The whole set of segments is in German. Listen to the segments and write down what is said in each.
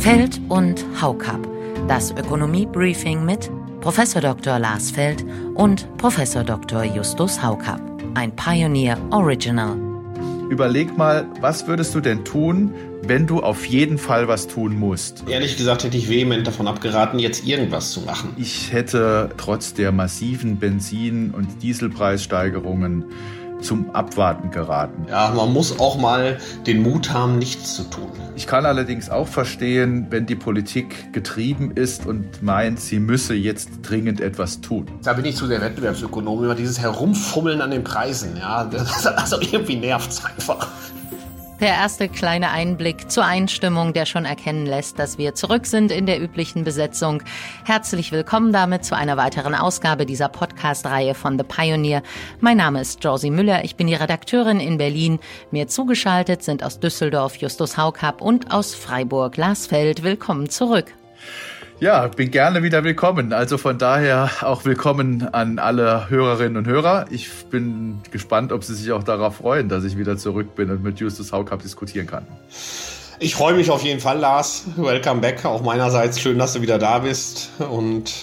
Feld und Haukapp. Das Ökonomie-Briefing mit Prof. Dr. Lars Feld und Prof. Dr. Justus Haukapp. Ein Pioneer Original. Überleg mal, was würdest du denn tun, wenn du auf jeden Fall was tun musst? Ehrlich gesagt hätte ich vehement davon abgeraten, jetzt irgendwas zu machen. Ich hätte trotz der massiven Benzin- und Dieselpreissteigerungen zum Abwarten geraten. Ja, man muss auch mal den Mut haben, nichts zu tun. Ich kann allerdings auch verstehen, wenn die Politik getrieben ist und meint, sie müsse jetzt dringend etwas tun. Da bin ich zu der Wettbewerbsökonom, immer dieses Herumfummeln an den Preisen. Ja, also irgendwie nervt's einfach. Der erste kleine Einblick zur Einstimmung, der schon erkennen lässt, dass wir zurück sind in der üblichen Besetzung. Herzlich willkommen damit zu einer weiteren Ausgabe dieser Podcast-Reihe von The Pioneer. Mein Name ist Josie Müller, ich bin die Redakteurin in Berlin. Mir zugeschaltet sind aus Düsseldorf Justus Haukapp und aus Freiburg Lars Feld. Willkommen zurück. Ja, bin gerne wieder willkommen. Also von daher auch willkommen an alle Hörerinnen und Hörer. Ich bin gespannt, ob Sie sich auch darauf freuen, dass ich wieder zurück bin und mit Justus Haukapp diskutieren kann. Ich freue mich auf jeden Fall, Lars. Welcome back. Auch meinerseits schön, dass du wieder da bist. Und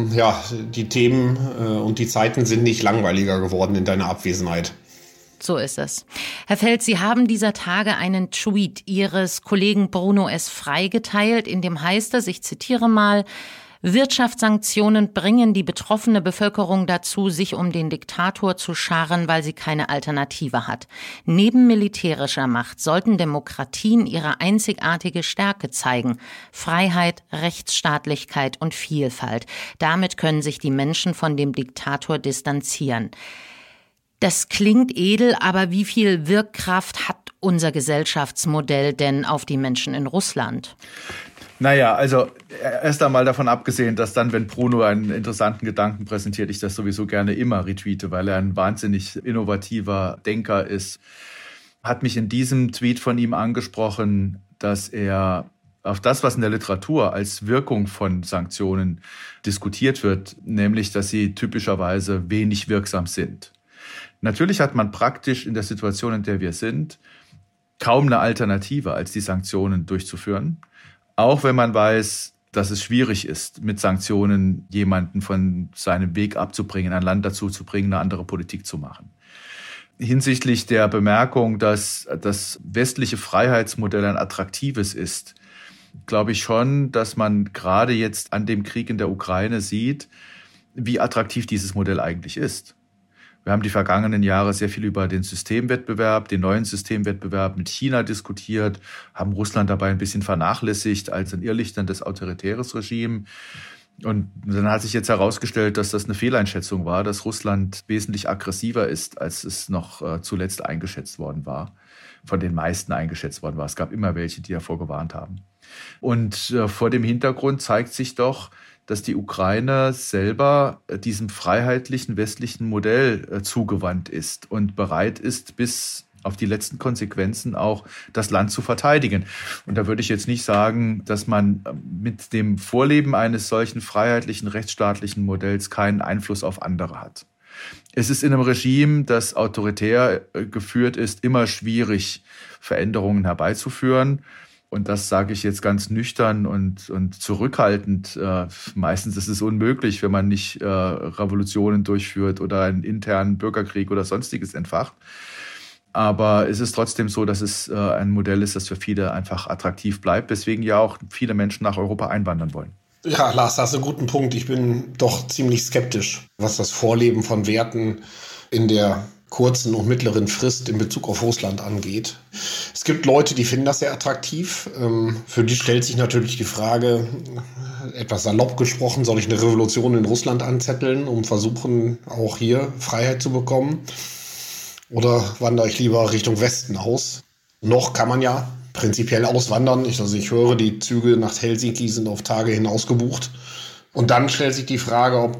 die Themen und die Zeiten sind nicht langweiliger geworden in deiner Abwesenheit. So ist es. Herr Feld, Sie haben dieser Tage einen Tweet Ihres Kollegen Bruno S. Frey geteilt, in dem heißt es, ich zitiere mal, Wirtschaftssanktionen bringen die betroffene Bevölkerung dazu, sich um den Diktator zu scharen, weil sie keine Alternative hat. Neben militärischer Macht sollten Demokratien ihre einzigartige Stärke zeigen. Freiheit, Rechtsstaatlichkeit und Vielfalt. Damit können sich die Menschen von dem Diktator distanzieren. Das klingt edel, aber wie viel Wirkkraft hat unser Gesellschaftsmodell denn auf die Menschen in Russland? Naja, also erst einmal davon abgesehen, dass dann, wenn Bruno einen interessanten Gedanken präsentiert, ich das sowieso gerne immer retweete, weil er ein wahnsinnig innovativer Denker ist, hat mich in diesem Tweet von ihm angesprochen, dass er auf das, was in der Literatur als Wirkung von Sanktionen diskutiert wird, nämlich, dass sie typischerweise wenig wirksam sind. Natürlich hat man praktisch in der Situation, in der wir sind, kaum eine Alternative, als die Sanktionen durchzuführen. Auch wenn man weiß, dass es schwierig ist, mit Sanktionen jemanden von seinem Weg abzubringen, ein Land dazu zu bringen, eine andere Politik zu machen. Hinsichtlich der Bemerkung, dass das westliche Freiheitsmodell ein attraktives ist, glaube ich schon, dass man gerade jetzt an dem Krieg in der Ukraine sieht, wie attraktiv dieses Modell eigentlich ist. Wir haben die vergangenen Jahre sehr viel über den Systemwettbewerb, den neuen Systemwettbewerb mit China diskutiert, haben Russland dabei ein bisschen vernachlässigt als ein irrlichterndes autoritäres Regime. Und dann hat sich jetzt herausgestellt, dass das eine Fehleinschätzung war, dass Russland wesentlich aggressiver ist, als es noch zuletzt eingeschätzt worden war, von den meisten eingeschätzt worden war. Es gab immer welche, die davor gewarnt haben. Und vor dem Hintergrund zeigt sich doch, dass die Ukraine selber diesem freiheitlichen westlichen Modell zugewandt ist und bereit ist, bis auf die letzten Konsequenzen auch das Land zu verteidigen. Und da würde ich jetzt nicht sagen, dass man mit dem Vorleben eines solchen freiheitlichen, rechtsstaatlichen Modells keinen Einfluss auf andere hat. Es ist in einem Regime, das autoritär geführt ist, immer schwierig, Veränderungen herbeizuführen. Und das sage ich jetzt ganz nüchtern und zurückhaltend. Meistens ist es unmöglich, wenn man nicht Revolutionen durchführt oder einen internen Bürgerkrieg oder Sonstiges entfacht. Aber es ist trotzdem so, dass es ein Modell ist, das für viele einfach attraktiv bleibt, weswegen ja auch viele Menschen nach Europa einwandern wollen. Ja, Lars, da hast du einen guten Punkt. Ich bin doch ziemlich skeptisch, was das Vorleben von Werten in der kurzen und mittleren Frist in Bezug auf Russland angeht. Es gibt Leute, die finden das sehr attraktiv. Für die stellt sich natürlich die Frage, etwas salopp gesprochen, soll ich eine Revolution in Russland anzetteln, um versuchen, auch hier Freiheit zu bekommen? Oder wandere ich lieber Richtung Westen aus? Noch kann man ja prinzipiell auswandern. Ich höre, die Züge nach Helsinki sind auf Tage hin ausgebucht. Und dann stellt sich die Frage, ob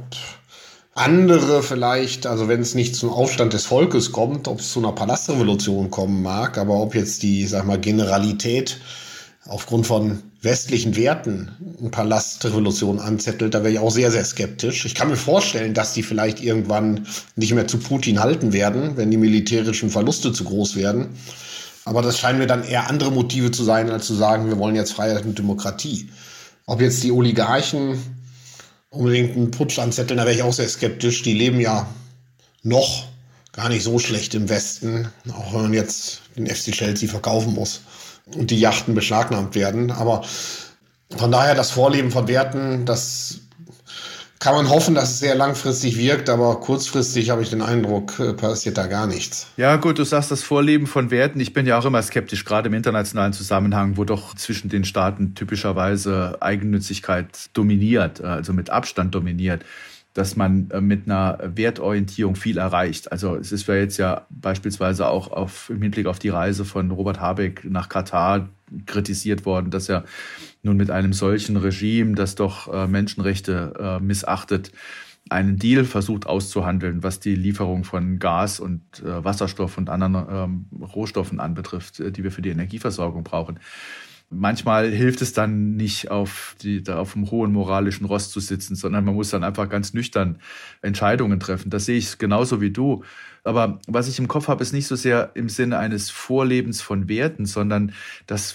andere vielleicht, also wenn es nicht zum Aufstand des Volkes kommt, ob es zu einer Palastrevolution kommen mag, aber ob jetzt die, Generalität aufgrund von westlichen Werten eine Palastrevolution anzettelt, da wäre ich auch sehr, sehr skeptisch. Ich kann mir vorstellen, dass die vielleicht irgendwann nicht mehr zu Putin halten werden, wenn die militärischen Verluste zu groß werden. Aber das scheinen mir dann eher andere Motive zu sein, als zu sagen, wir wollen jetzt Freiheit und Demokratie. Ob jetzt die Oligarchen unbedingt einen Putsch anzetteln, da wäre ich auch sehr skeptisch. Die leben ja noch gar nicht so schlecht im Westen, auch wenn man jetzt den FC Chelsea verkaufen muss und die Yachten beschlagnahmt werden. Aber von daher das Vorleben von Werten, das kann man hoffen, dass es sehr langfristig wirkt, aber kurzfristig habe ich den Eindruck, passiert da gar nichts. Ja gut, du sagst das Vorleben von Werten. Ich bin ja auch immer skeptisch, gerade im internationalen Zusammenhang, wo doch zwischen den Staaten typischerweise Eigennützigkeit dominiert, also mit Abstand dominiert, dass man mit einer Wertorientierung viel erreicht. Also es ist ja jetzt ja beispielsweise auch im Hinblick auf die Reise von Robert Habeck nach Katar kritisiert worden, dass er nun mit einem solchen Regime, das doch Menschenrechte missachtet, einen Deal versucht auszuhandeln, was die Lieferung von Gas und Wasserstoff und anderen Rohstoffen anbetrifft, die wir für die Energieversorgung brauchen. Manchmal hilft es dann nicht, auf dem hohen moralischen Ross zu sitzen, sondern man muss dann einfach ganz nüchtern Entscheidungen treffen. Das sehe ich genauso wie du. Aber was ich im Kopf habe, ist nicht so sehr im Sinne eines Vorlebens von Werten, sondern das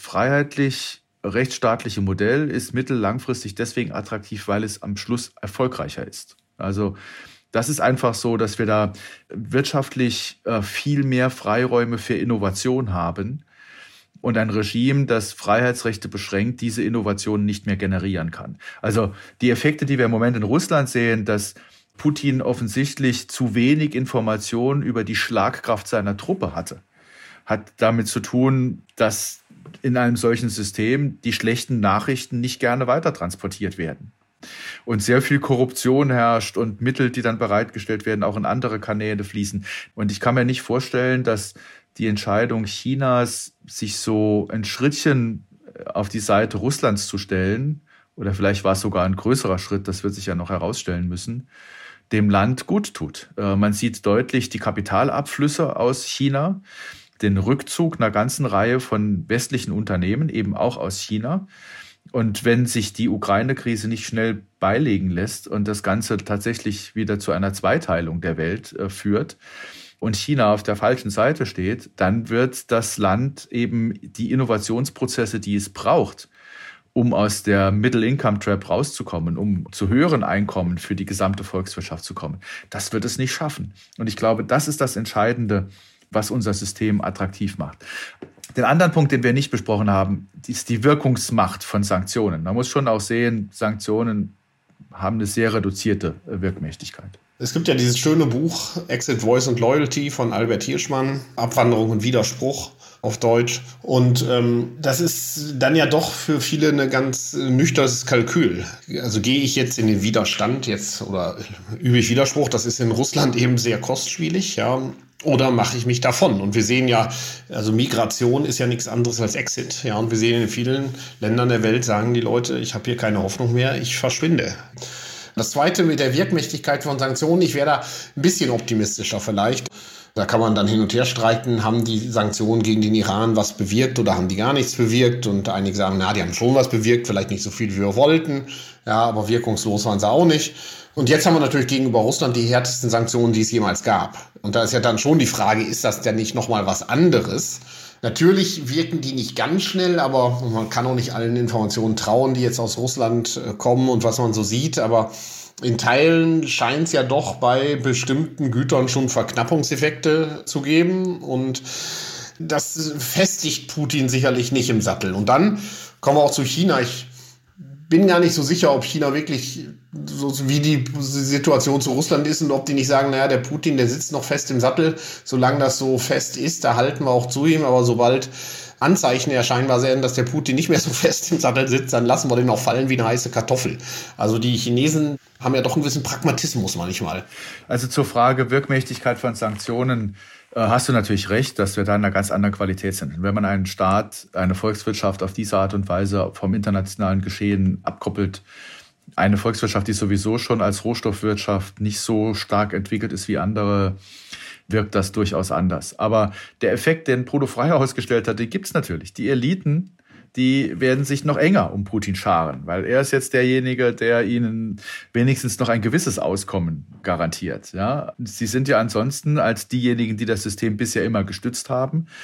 freiheitlich-rechtsstaatliche Modell ist mittel-langfristig deswegen attraktiv, weil es am Schluss erfolgreicher ist. Also das ist einfach so, dass wir da wirtschaftlich viel mehr Freiräume für Innovation haben und ein Regime, das Freiheitsrechte beschränkt, diese Innovationen nicht mehr generieren kann. Also die Effekte, die wir im Moment in Russland sehen, dass Putin offensichtlich zu wenig Informationen über die Schlagkraft seiner Truppe hatte, hat damit zu tun, dass in einem solchen System die schlechten Nachrichten nicht gerne weitertransportiert werden. Und sehr viel Korruption herrscht und Mittel, die dann bereitgestellt werden, auch in andere Kanäle fließen. Und ich kann mir nicht vorstellen, dass die Entscheidung Chinas, sich so ein Schrittchen auf die Seite Russlands zu stellen, oder vielleicht war es sogar ein größerer Schritt, das wird sich ja noch herausstellen müssen, dem Land gut tut. Man sieht deutlich die Kapitalabflüsse aus China, den Rückzug einer ganzen Reihe von westlichen Unternehmen, eben auch aus China. Und wenn sich die Ukraine-Krise nicht schnell beilegen lässt und das Ganze tatsächlich wieder zu einer Zweiteilung der Welt führt und China auf der falschen Seite steht, dann wird das Land eben die Innovationsprozesse, die es braucht, um aus der Middle-Income-Trap rauszukommen, um zu höheren Einkommen für die gesamte Volkswirtschaft zu kommen, das wird es nicht schaffen. Und ich glaube, das ist das Entscheidende, was unser System attraktiv macht. Den anderen Punkt, den wir nicht besprochen haben, ist die Wirkungsmacht von Sanktionen. Man muss schon auch sehen, Sanktionen haben eine sehr reduzierte Wirkmächtigkeit. Es gibt ja dieses schöne Buch Exit, Voice and Loyalty von Albert Hirschmann, Abwanderung und Widerspruch auf Deutsch. Und das ist dann ja doch für viele ein ganz nüchternes Kalkül. Also gehe ich jetzt in den Widerstand oder übe ich Widerspruch, das ist in Russland eben sehr kostspielig, ja. Oder mache ich mich davon? Und wir sehen ja, also Migration ist ja nichts anderes als Exit. Ja, und wir sehen in vielen Ländern der Welt, sagen die Leute, ich habe hier keine Hoffnung mehr, ich verschwinde. Das Zweite mit der Wirkmächtigkeit von Sanktionen, ich wäre da ein bisschen optimistischer vielleicht. Da kann man dann hin und her streiten, haben die Sanktionen gegen den Iran was bewirkt oder haben die gar nichts bewirkt? Und einige sagen, na, die haben schon was bewirkt, vielleicht nicht so viel, wie wir wollten. Ja, aber wirkungslos waren sie auch nicht. Und jetzt haben wir natürlich gegenüber Russland die härtesten Sanktionen, die es jemals gab. Und da ist ja dann schon die Frage, ist das denn nicht nochmal was anderes? Natürlich wirken die nicht ganz schnell, aber man kann auch nicht allen Informationen trauen, die jetzt aus Russland kommen und was man so sieht. Aber in Teilen scheint es ja doch bei bestimmten Gütern schon Verknappungseffekte zu geben. Und das festigt Putin sicherlich nicht im Sattel. Und dann kommen wir auch zu China. Ich bin gar nicht so sicher, ob China wirklich, so wie die Situation zu Russland ist und ob die nicht sagen, naja, der Putin, der sitzt noch fest im Sattel. Solange das so fest ist, da halten wir auch zu ihm. Aber sobald Anzeichen erscheinbar werden, dass der Putin nicht mehr so fest im Sattel sitzt, dann lassen wir den auch fallen wie eine heiße Kartoffel. Also die Chinesen haben ja doch einen gewissen Pragmatismus manchmal. Also zur Frage Wirkmächtigkeit von Sanktionen hast du natürlich recht, dass wir da in einer ganz anderen Qualität sind. Und wenn man einen Staat, eine Volkswirtschaft auf diese Art und Weise vom internationalen Geschehen abkoppelt, eine Volkswirtschaft, die sowieso schon als Rohstoffwirtschaft nicht so stark entwickelt ist wie andere, wirkt das durchaus anders. Aber der Effekt, den Bruno Frey ausgestellt hat, den gibt es natürlich. Die Eliten, die werden sich noch enger um Putin scharen, weil er ist jetzt derjenige, der ihnen wenigstens noch ein gewisses Auskommen garantiert. Ja, sie sind ja ansonsten als diejenigen, die das System bisher immer gestützt haben,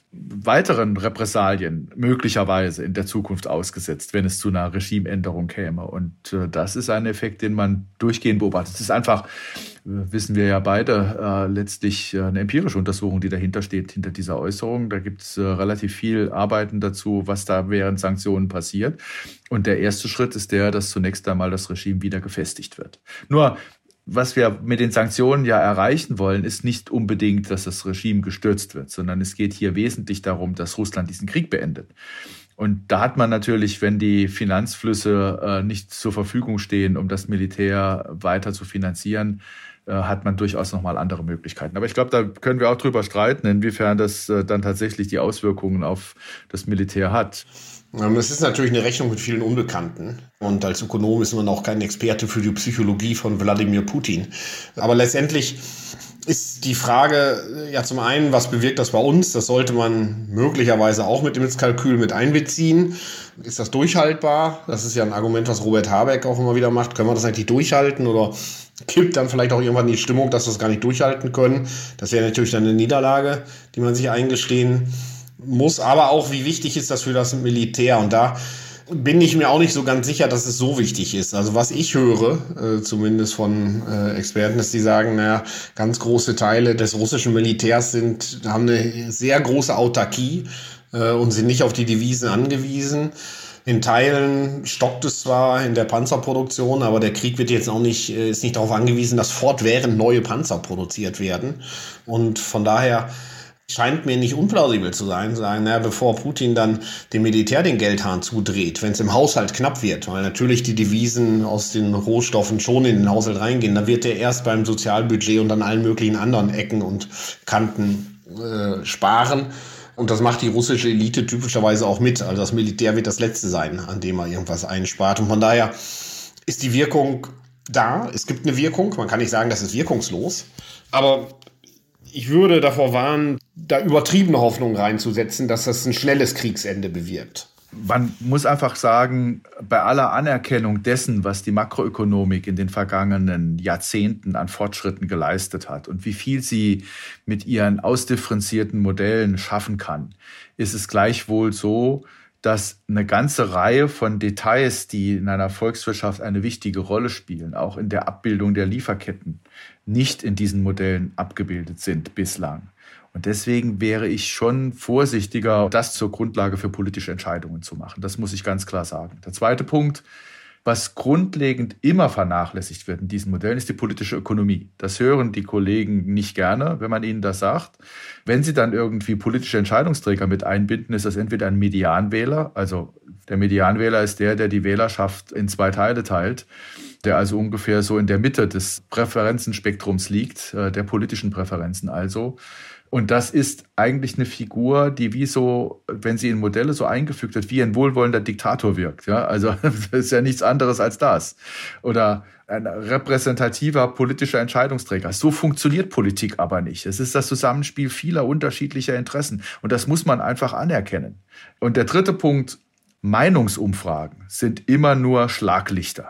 weiteren Repressalien möglicherweise in der Zukunft ausgesetzt, wenn es zu einer Regimeänderung käme. Und das ist ein Effekt, den man durchgehend beobachtet. Es ist einfach, wissen wir ja beide, letztlich eine empirische Untersuchung, die dahinter steht, hinter dieser Äußerung. Da gibt es relativ viel Arbeiten dazu, was da während Sanktionen passiert. Und der erste Schritt ist der, dass zunächst einmal das Regime wieder gefestigt wird. Nur, was wir mit den Sanktionen ja erreichen wollen, ist nicht unbedingt, dass das Regime gestürzt wird, sondern es geht hier wesentlich darum, dass Russland diesen Krieg beendet. Und da hat man natürlich, wenn die Finanzflüsse nicht zur Verfügung stehen, um das Militär weiter zu finanzieren, hat man durchaus nochmal andere Möglichkeiten. Aber ich glaube, da können wir auch drüber streiten, inwiefern das dann tatsächlich die Auswirkungen auf das Militär hat. Es ist natürlich eine Rechnung mit vielen Unbekannten. Und als Ökonom ist man auch kein Experte für die Psychologie von Wladimir Putin. Aber letztendlich ist die Frage ja zum einen, was bewirkt das bei uns? Das sollte man möglicherweise auch mit ins Kalkül mit einbeziehen. Ist das durchhaltbar? Das ist ja ein Argument, was Robert Habeck auch immer wieder macht. Können wir das eigentlich durchhalten oder kippt dann vielleicht auch irgendwann die Stimmung, dass wir es gar nicht durchhalten können? Das wäre natürlich dann eine Niederlage, die man sich eingestehen muss. Aber auch, wie wichtig ist das für das Militär? Und da bin ich mir auch nicht so ganz sicher, dass es so wichtig ist. Also was ich höre, zumindest von Experten, ist, die sagen, naja, ganz große Teile des russischen Militärs haben eine sehr große Autarkie und sind nicht auf die Devisen angewiesen. In Teilen stockt es zwar in der Panzerproduktion, aber der Krieg ist nicht darauf angewiesen, dass fortwährend neue Panzer produziert werden. Und von daher scheint mir nicht unplausibel zu sein, sagen, naja, bevor Putin dann dem Militär den Geldhahn zudreht, wenn es im Haushalt knapp wird, weil natürlich die Devisen aus den Rohstoffen schon in den Haushalt reingehen, dann wird er erst beim Sozialbudget und an allen möglichen anderen Ecken und Kanten sparen. Und das macht die russische Elite typischerweise auch mit. Also das Militär wird das Letzte sein, an dem er irgendwas einspart. Und von daher ist die Wirkung da. Es gibt eine Wirkung. Man kann nicht sagen, das ist wirkungslos. Aber ich würde davor warnen, da übertriebene Hoffnungen reinzusetzen, dass das ein schnelles Kriegsende bewirkt. Man muss einfach sagen, bei aller Anerkennung dessen, was die Makroökonomik in den vergangenen Jahrzehnten an Fortschritten geleistet hat und wie viel sie mit ihren ausdifferenzierten Modellen schaffen kann, ist es gleichwohl so, dass eine ganze Reihe von Details, die in einer Volkswirtschaft eine wichtige Rolle spielen, auch in der Abbildung der Lieferketten, nicht in diesen Modellen abgebildet sind bislang. Und deswegen wäre ich schon vorsichtiger, das zur Grundlage für politische Entscheidungen zu machen. Das muss ich ganz klar sagen. Der zweite Punkt, was grundlegend immer vernachlässigt wird in diesen Modellen, ist die politische Ökonomie. Das hören die Kollegen nicht gerne, wenn man ihnen das sagt. Wenn sie dann irgendwie politische Entscheidungsträger mit einbinden, ist das entweder ein Medianwähler, also der Medianwähler ist der die Wählerschaft in zwei Teile teilt, der also ungefähr so in der Mitte des Präferenzenspektrums liegt, der politischen Präferenzen also. Und das ist eigentlich eine Figur, die wie so, wenn sie in Modelle so eingefügt wird, wie ein wohlwollender Diktator wirkt. Ja, also das ist ja nichts anderes als das. Oder ein repräsentativer politischer Entscheidungsträger. So funktioniert Politik aber nicht. Es ist das Zusammenspiel vieler unterschiedlicher Interessen. Und das muss man einfach anerkennen. Und der dritte Punkt, Meinungsumfragen sind immer nur Schlaglichter.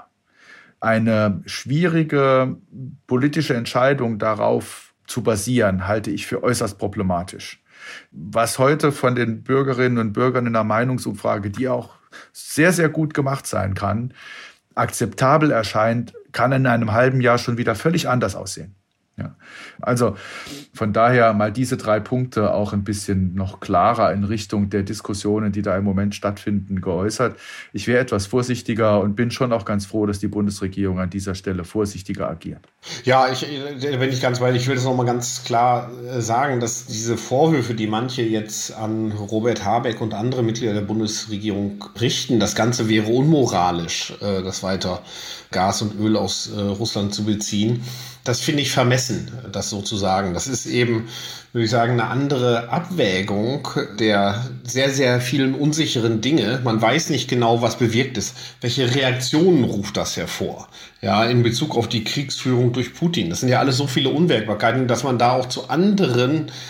Eine schwierige politische Entscheidung darauf zu basieren, halte ich für äußerst problematisch. Was heute von den Bürgerinnen und Bürgern in einer Meinungsumfrage, die auch sehr, sehr gut gemacht sein kann, akzeptabel erscheint, kann in einem halben Jahr schon wieder völlig anders aussehen. Ja. Also von daher mal diese 3 Punkte auch ein bisschen noch klarer in Richtung der Diskussionen, die da im Moment stattfinden, geäußert. Ich wäre etwas vorsichtiger und bin schon auch ganz froh, dass die Bundesregierung an dieser Stelle vorsichtiger agiert. Ja, bin ich ganz bei dir. Ich will das nochmal ganz klar sagen, dass diese Vorwürfe, die manche jetzt an Robert Habeck und andere Mitglieder der Bundesregierung richten, das Ganze wäre unmoralisch, das weiter Gas und Öl aus Russland zu beziehen. Das finde ich vermessen, das so zu sagen. Das ist eben, würde ich sagen, eine andere Abwägung der sehr, sehr vielen unsicheren Dinge. Man weiß nicht genau, was bewirkt es. Welche Reaktionen ruft das hervor? Ja, in Bezug auf die Kriegsführung durch Putin. Das sind ja alles so viele Unwägbarkeiten, dass man da auch zu anderen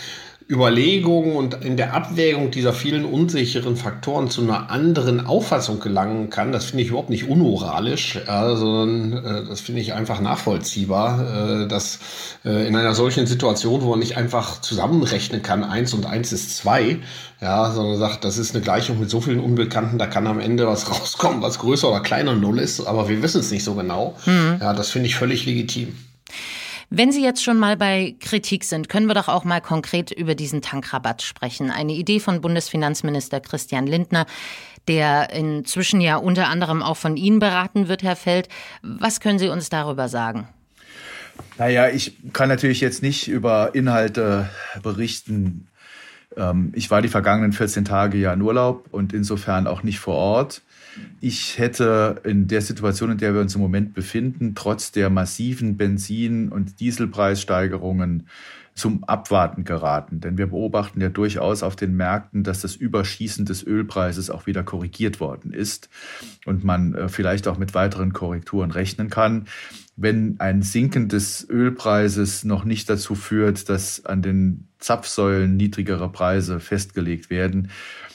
Überlegung und in der Abwägung dieser vielen unsicheren Faktoren zu einer anderen Auffassung gelangen kann, das finde ich überhaupt nicht unmoralisch, sondern das finde ich einfach nachvollziehbar, dass in einer solchen Situation, wo man nicht einfach zusammenrechnen kann, 1 und 1 ist 2, ja, sondern sagt, das ist eine Gleichung mit so vielen Unbekannten, da kann am Ende was rauskommen, was größer oder kleiner 0 ist, aber wir wissen es nicht so genau. Ja, das finde ich völlig legitim. Wenn Sie jetzt schon mal bei Kritik sind, können wir doch auch mal konkret über diesen Tankrabatt sprechen. Eine Idee von Bundesfinanzminister Christian Lindner, der inzwischen ja unter anderem auch von Ihnen beraten wird, Herr Feld. Was können Sie uns darüber sagen? Naja, ich kann natürlich jetzt nicht über Inhalte berichten. Ich war die vergangenen 14 Tage ja in Urlaub und insofern auch nicht vor Ort. Ich hätte in der Situation, in der wir uns im Moment befinden, trotz der massiven Benzin- und Dieselpreissteigerungen zum Abwarten geraten. Denn wir beobachten ja durchaus auf den Märkten, dass das Überschießen des Ölpreises auch wieder korrigiert worden ist und man vielleicht auch mit weiteren Korrekturen rechnen kann. Wenn ein Sinken des Ölpreises noch nicht dazu führt, dass an den Zapfsäulen niedrigere Preise festgelegt werden,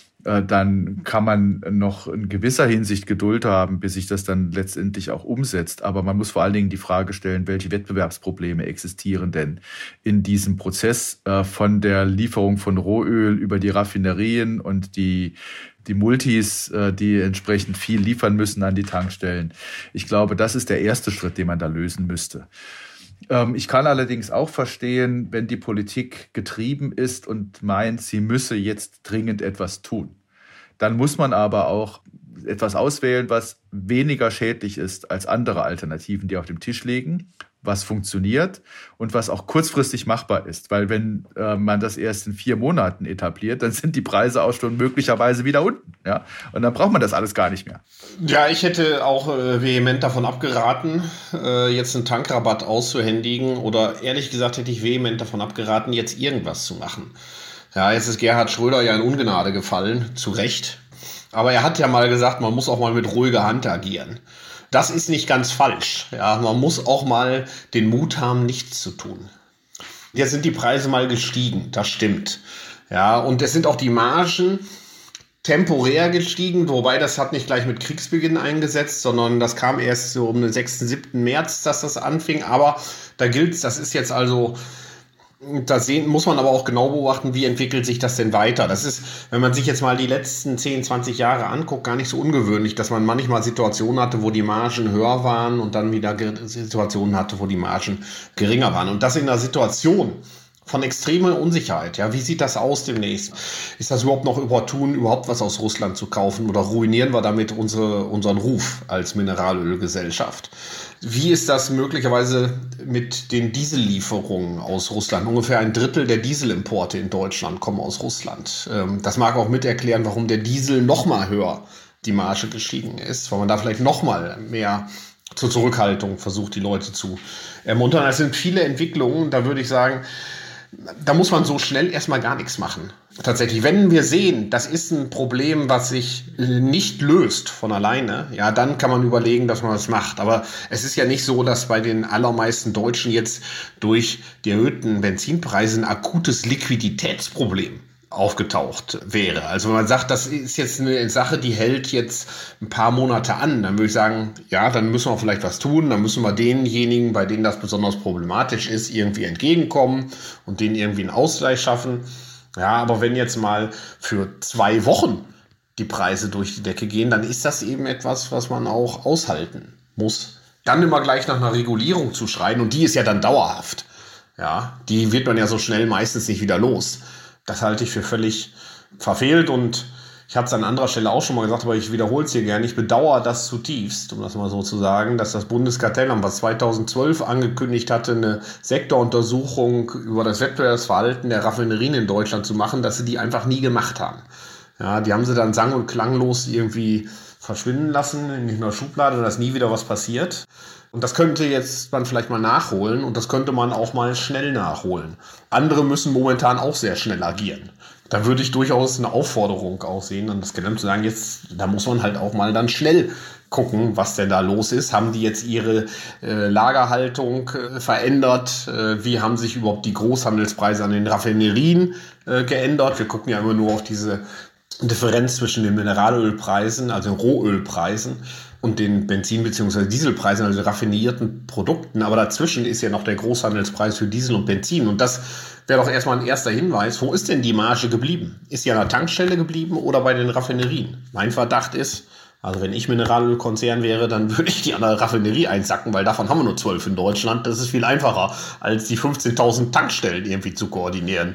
dann kann man noch in gewisser Hinsicht Geduld haben, bis sich das dann letztendlich auch umsetzt. Aber man muss vor allen Dingen die Frage stellen, welche Wettbewerbsprobleme existieren denn in diesem Prozess von der Lieferung von Rohöl über die Raffinerien und die Multis, die entsprechend viel liefern müssen an die Tankstellen. Ich glaube, das ist der erste Schritt, den man da lösen müsste. Ich kann allerdings auch verstehen, wenn die Politik getrieben ist und meint, sie müsse jetzt dringend etwas tun. Dann muss man aber auch etwas auswählen, was weniger schädlich ist als andere Alternativen, die auf dem Tisch liegen, was funktioniert und was auch kurzfristig machbar ist. Weil wenn man das erst in 4 Monaten etabliert, dann sind die Preise auch schon möglicherweise wieder unten. Ja? Und dann braucht man das alles gar nicht mehr. Ja, ich hätte auch vehement davon abgeraten, jetzt einen Tankrabatt auszuhändigen. Oder ehrlich gesagt hätte ich vehement davon abgeraten, jetzt irgendwas zu machen. Ja, jetzt ist Gerhard Schröder ja in Ungnade gefallen, zu Recht. Aber er hat ja mal gesagt, man muss auch mal mit ruhiger Hand agieren. Das ist nicht ganz falsch. Ja, man muss auch mal den Mut haben, nichts zu tun. Jetzt sind die Preise mal gestiegen, das stimmt. Ja, und es sind auch die Margen temporär gestiegen, wobei das hat nicht gleich mit Kriegsbeginn eingesetzt, sondern das kam erst so um den 6., 7. März, dass das anfing. Aber da gilt's, das ist jetzt also, muss man aber auch genau beobachten, wie entwickelt sich das denn weiter. Das ist, wenn man sich jetzt mal die letzten 10, 20 Jahre anguckt, gar nicht so ungewöhnlich, dass man manchmal Situationen hatte, wo die Margen höher waren und dann wieder Situationen hatte, wo die Margen geringer waren. Und das in einer Situation von extremer Unsicherheit. Ja, wie sieht das aus demnächst? Ist das überhaupt noch opportun, überhaupt was aus Russland zu kaufen oder ruinieren wir damit unseren Ruf als Mineralölgesellschaft? Wie ist das möglicherweise mit den Diesellieferungen aus Russland? Ungefähr 1/3 der Dieselimporte in Deutschland kommen aus Russland. Das mag auch mit erklären, warum der Diesel noch mal höher die Marge gestiegen ist, weil man da vielleicht noch mal mehr zur Zurückhaltung versucht, die Leute zu ermuntern. Das sind viele Entwicklungen, da würde ich sagen, da muss man so schnell erstmal gar nichts machen. Tatsächlich, wenn wir sehen, das ist ein Problem, was sich nicht löst von alleine, ja, dann kann man überlegen, dass man das macht. Aber es ist ja nicht so, dass bei den allermeisten Deutschen jetzt durch die erhöhten Benzinpreise ein akutes Liquiditätsproblem aufgetaucht wäre. Also wenn man sagt, das ist jetzt eine Sache, die hält jetzt ein paar Monate an, dann würde ich sagen, ja, dann müssen wir vielleicht was tun, dann müssen wir denjenigen, bei denen das besonders problematisch ist, irgendwie entgegenkommen und denen irgendwie einen Ausgleich schaffen. Ja, aber wenn jetzt mal für 2 Wochen die Preise durch die Decke gehen, dann ist das eben etwas, was man auch aushalten muss. Dann immer gleich nach einer Regulierung zu schreien, und die ist ja dann dauerhaft. Ja, die wird man ja so schnell meistens nicht wieder los. Das halte ich für völlig verfehlt, und ich habe es an anderer Stelle auch schon mal gesagt, aber ich wiederhole es hier gerne. Ich bedauere das zutiefst, um das mal so zu sagen, dass das Bundeskartellamt, was 2012 angekündigt hatte, eine Sektoruntersuchung über das Wettbewerbsverhalten der Raffinerien in Deutschland zu machen, dass sie die einfach nie gemacht haben. Ja, die haben sie dann sang- und klanglos irgendwie verschwinden lassen in einer Schublade, und da ist nie wieder was passiert. Und das könnte jetzt man vielleicht mal nachholen und das könnte man auch mal schnell nachholen. Andere müssen momentan auch sehr schnell agieren. Da würde ich durchaus eine Aufforderung auch sehen, an das Gelände zu sagen, jetzt, da muss man halt auch mal dann schnell gucken, was denn da los ist. Haben die jetzt ihre Lagerhaltung verändert? Wie haben sich überhaupt die Großhandelspreise an den Raffinerien geändert? Wir gucken ja immer nur auf diese Differenz zwischen den Mineralölpreisen, also Rohölpreisen, und den Benzin- bzw. Dieselpreisen, also raffinierten Produkten. Aber dazwischen ist ja noch der Großhandelspreis für Diesel und Benzin. Und das wäre doch erstmal ein erster Hinweis. Wo ist denn die Marge geblieben? Ist sie an der Tankstelle geblieben oder bei den Raffinerien? Mein Verdacht ist, also wenn ich Mineralölkonzern wäre, dann würde ich die an der Raffinerie einsacken, weil davon haben wir nur 12 in Deutschland. Das ist viel einfacher, als die 15.000 Tankstellen irgendwie zu koordinieren.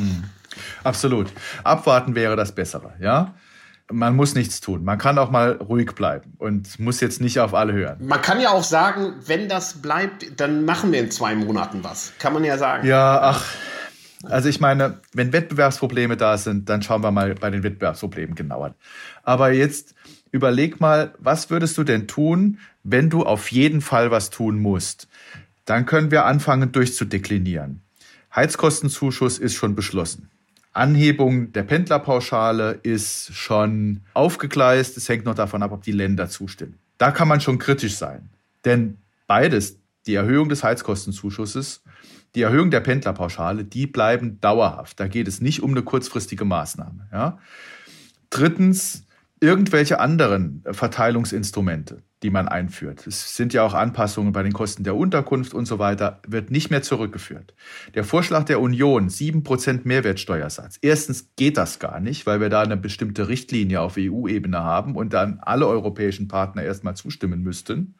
Absolut. Abwarten wäre das Bessere, ja? Man muss nichts tun. Man kann auch mal ruhig bleiben und muss jetzt nicht auf alle hören. Man kann ja auch sagen, wenn das bleibt, dann machen wir in 2 Monaten was. Kann man ja sagen. Ja, also ich meine, wenn Wettbewerbsprobleme da sind, dann schauen wir mal bei den Wettbewerbsproblemen genauer. Aber jetzt überleg mal, was würdest du denn tun, wenn du auf jeden Fall was tun musst? Dann können wir anfangen durchzudeklinieren. Heizkostenzuschuss ist schon beschlossen. Anhebung der Pendlerpauschale ist schon aufgegleist. Es hängt noch davon ab, ob die Länder zustimmen. Da kann man schon kritisch sein. Denn beides, die Erhöhung des Heizkostenzuschusses, die Erhöhung der Pendlerpauschale, die bleiben dauerhaft. Da geht es nicht um eine kurzfristige Maßnahme. Ja? Drittens, irgendwelche anderen Verteilungsinstrumente, die man einführt. Es sind ja auch Anpassungen bei den Kosten der Unterkunft und so weiter, wird nicht mehr zurückgeführt. Der Vorschlag der Union, 7% Mehrwertsteuersatz. Erstens geht das gar nicht, weil wir da eine bestimmte Richtlinie auf EU-Ebene haben und dann alle europäischen Partner erstmal zustimmen müssten.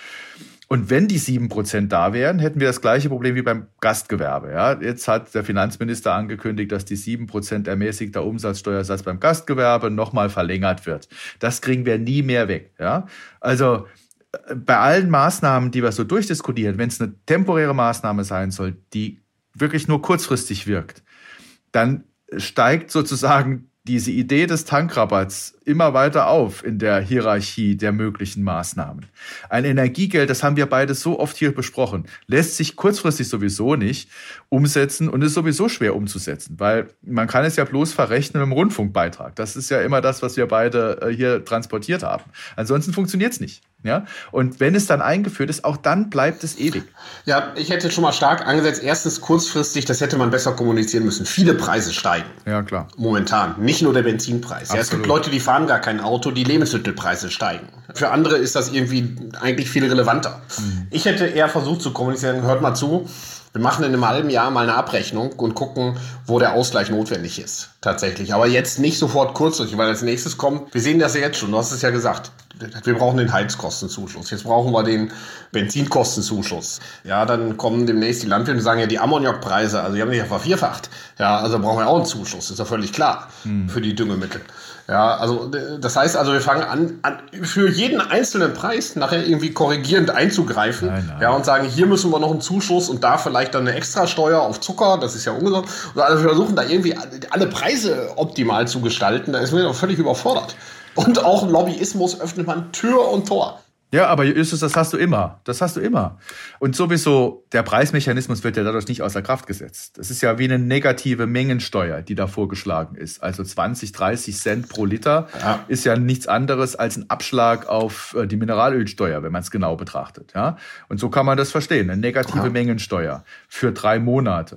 Und wenn die 7% da wären, hätten wir das gleiche Problem wie beim Gastgewerbe. Ja, jetzt hat der Finanzminister angekündigt, dass die 7% ermäßigter Umsatzsteuersatz beim Gastgewerbe nochmal verlängert wird. Das kriegen wir nie mehr weg. Ja, also bei allen Maßnahmen, die wir so durchdiskutieren, wenn es eine temporäre Maßnahme sein soll, die wirklich nur kurzfristig wirkt, dann steigt sozusagen diese Idee des Tankrabatts immer weiter auf in der Hierarchie der möglichen Maßnahmen. Ein Energiegeld, das haben wir beide so oft hier besprochen, lässt sich kurzfristig sowieso nicht umsetzen und ist sowieso schwer umzusetzen, weil man kann es ja bloß verrechnen mit dem Rundfunkbeitrag. Das ist ja immer das, was wir beide hier transportiert haben. Ansonsten funktioniert es nicht. Ja? Und wenn es dann eingeführt ist, auch dann bleibt es ewig. Ja, ich hätte schon mal stark angesetzt. Erstens kurzfristig, das hätte man besser kommunizieren müssen. Viele Preise steigen. Ja, klar. Momentan. Nicht nur der Benzinpreis. Ja, es gibt Leute, die fahren gar kein Auto, die Lebensmittelpreise steigen. Für andere ist das irgendwie eigentlich viel relevanter. Ich hätte eher versucht zu kommunizieren, hört mal zu, wir machen in einem halben Jahr mal eine Abrechnung und gucken, wo der Ausgleich notwendig ist. Tatsächlich. Aber jetzt nicht sofort kurzfristig, weil als nächstes kommt, wir sehen das ja jetzt schon, du hast es ja gesagt, wir brauchen den Heizkostenzuschuss, jetzt brauchen wir den Benzinkostenzuschuss. Ja, dann kommen demnächst die Landwirte und sagen ja, die Ammoniakpreise, also die haben sich ja vervierfacht. Ja, also brauchen wir auch einen Zuschuss, ist ja völlig klar, für die Düngemittel. Ja, also das heißt also, wir fangen an für jeden einzelnen Preis nachher irgendwie korrigierend einzugreifen. Nein. Ja, und sagen, hier müssen wir noch einen Zuschuss und da vielleicht dann eine Extrasteuer auf Zucker, das ist ja ungesund. Also wir versuchen da irgendwie alle Preise optimal zu gestalten, da ist man doch völlig überfordert. Und auch Lobbyismus öffnet man Tür und Tor. Ja, aber Justus, das hast du immer. Das hast du immer. Und sowieso, der Preismechanismus wird ja dadurch nicht außer Kraft gesetzt. Das ist ja wie eine negative Mengensteuer, die da vorgeschlagen ist. Also 20, 30 Cent pro Liter ist ja nichts anderes als ein Abschlag auf die Mineralölsteuer, wenn man es genau betrachtet. Ja? Und so kann man das verstehen. Eine negative Mengensteuer für 3 Monate.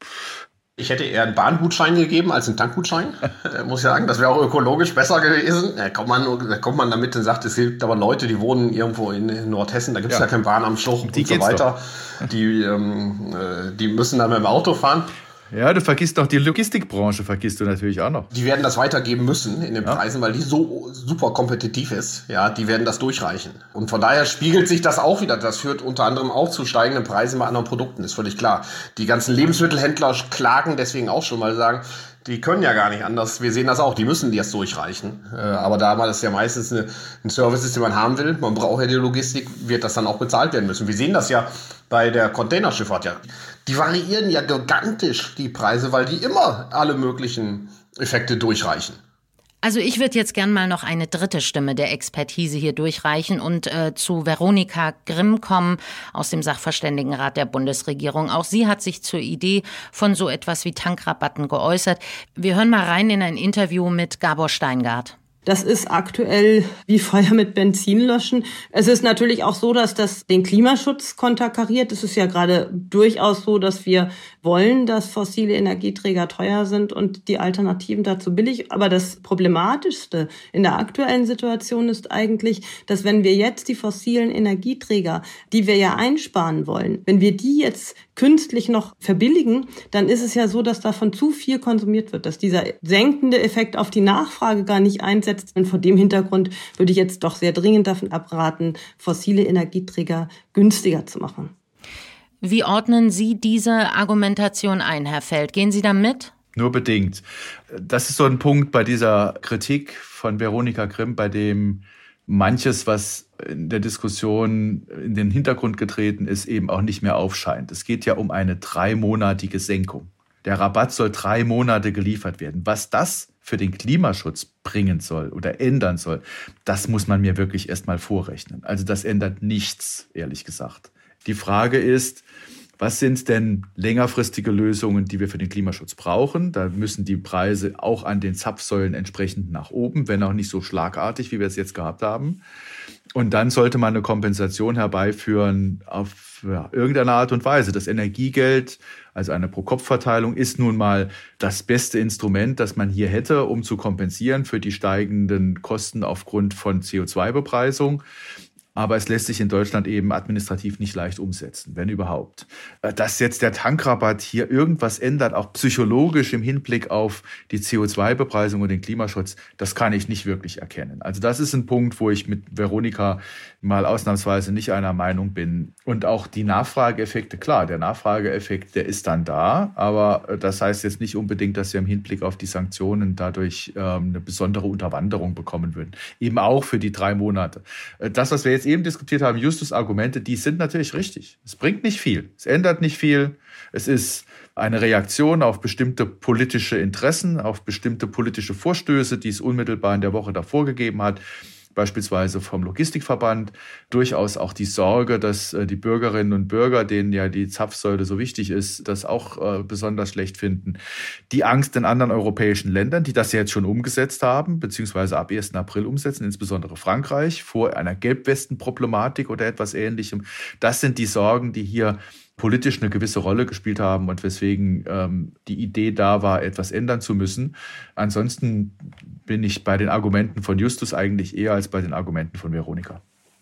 Ich hätte eher einen Bahngutschein gegeben als einen Tankgutschein, muss ich sagen. Das wäre auch ökologisch besser gewesen. Da kommt man damit und sagt, es gibt aber Leute, die wohnen irgendwo in Nordhessen, da gibt es ja keine Bahn am Schlucht und so weiter. Die müssen dann mit dem Auto fahren. Ja, du vergisst doch die Logistikbranche, vergisst du natürlich auch noch. Die werden das weitergeben müssen in den Preisen, weil die so super kompetitiv ist. Ja, die werden das durchreichen. Und von daher spiegelt sich das auch wieder. Das führt unter anderem auch zu steigenden Preisen bei anderen Produkten, ist völlig klar. Die ganzen Lebensmittelhändler klagen deswegen auch schon, weil sie sagen, die können ja gar nicht anders. Wir sehen das auch, die müssen das durchreichen. Aber da das ja meistens ein Service ist, den man haben will, man braucht ja die Logistik, wird das dann auch bezahlt werden müssen. Wir sehen das ja bei der Containerschifffahrt ja. Die variieren ja gigantisch, die Preise, weil die immer alle möglichen Effekte durchreichen. Also ich würde jetzt gern mal noch eine dritte Stimme der Expertise hier durchreichen und zu Veronika Grimm kommen aus dem Sachverständigenrat der Bundesregierung. Auch sie hat sich zur Idee von so etwas wie Tankrabatten geäußert. Wir hören mal rein in ein Interview mit Gabor Steingart. Das ist aktuell wie Feuer mit Benzin löschen. Es ist natürlich auch so, dass das den Klimaschutz konterkariert. Es ist ja gerade durchaus so, dass wir wollen, dass fossile Energieträger teuer sind und die Alternativen dazu billig. Aber das Problematischste in der aktuellen Situation ist eigentlich, dass wenn wir jetzt die fossilen Energieträger, die wir ja einsparen wollen, wenn wir die jetzt künstlich noch verbilligen, dann ist es ja so, dass davon zu viel konsumiert wird, dass dieser senkende Effekt auf die Nachfrage gar nicht einsetzt. Und vor dem Hintergrund würde ich jetzt doch sehr dringend davon abraten, fossile Energieträger günstiger zu machen. Wie ordnen Sie diese Argumentation ein, Herr Feld? Gehen Sie da mit? Nur bedingt. Das ist so ein Punkt bei dieser Kritik von Veronika Grimm, bei dem manches, was in der Diskussion in den Hintergrund getreten ist, eben auch nicht mehr aufscheint. Es geht ja um eine 3-monatige Senkung. Der Rabatt soll 3 Monate geliefert werden. Was das für den Klimaschutz bringen soll oder ändern soll, das muss man mir wirklich erst mal vorrechnen. Also das ändert nichts, ehrlich gesagt. Die Frage ist, was sind denn längerfristige Lösungen, die wir für den Klimaschutz brauchen? Da müssen die Preise auch an den Zapfsäulen entsprechend nach oben, wenn auch nicht so schlagartig, wie wir es jetzt gehabt haben. Und dann sollte man eine Kompensation herbeiführen auf irgendeine Art und Weise. Das Energiegeld, also eine Pro-Kopf-Verteilung, ist nun mal das beste Instrument, das man hier hätte, um zu kompensieren für die steigenden Kosten aufgrund von CO2-Bepreisung. Aber es lässt sich in Deutschland eben administrativ nicht leicht umsetzen, wenn überhaupt. Dass jetzt der Tankrabatt hier irgendwas ändert, auch psychologisch im Hinblick auf die CO2-Bepreisung und den Klimaschutz, das kann ich nicht wirklich erkennen. Also das ist ein Punkt, wo ich mit Veronika mal ausnahmsweise nicht einer Meinung bin. Und auch die Nachfrageeffekte, klar, der Nachfrageeffekt, der ist dann da, aber das heißt jetzt nicht unbedingt, dass wir im Hinblick auf die Sanktionen dadurch eine besondere Unterwanderung bekommen würden. Eben auch für die 3 Monate. Das, was wir jetzt eben diskutiert haben, Justus' Argumente, die sind natürlich richtig. Es bringt nicht viel. Es ändert nicht viel. Es ist eine Reaktion auf bestimmte politische Interessen, auf bestimmte politische Vorstöße, die es unmittelbar in der Woche davor gegeben hat. Beispielsweise vom Logistikverband, durchaus auch die Sorge, dass die Bürgerinnen und Bürger, denen ja die Zapfsäule so wichtig ist, das auch besonders schlecht finden. Die Angst in anderen europäischen Ländern, die das jetzt schon umgesetzt haben, beziehungsweise ab 1. April umsetzen, insbesondere Frankreich, vor einer Gelbwesten-Problematik oder etwas Ähnlichem. Das sind die Sorgen, die hier politisch eine gewisse Rolle gespielt haben und weswegen die Idee da war, etwas ändern zu müssen. Ansonsten bin ich bei den Argumenten von Justus eigentlich eher als bei den Argumenten von Veronika.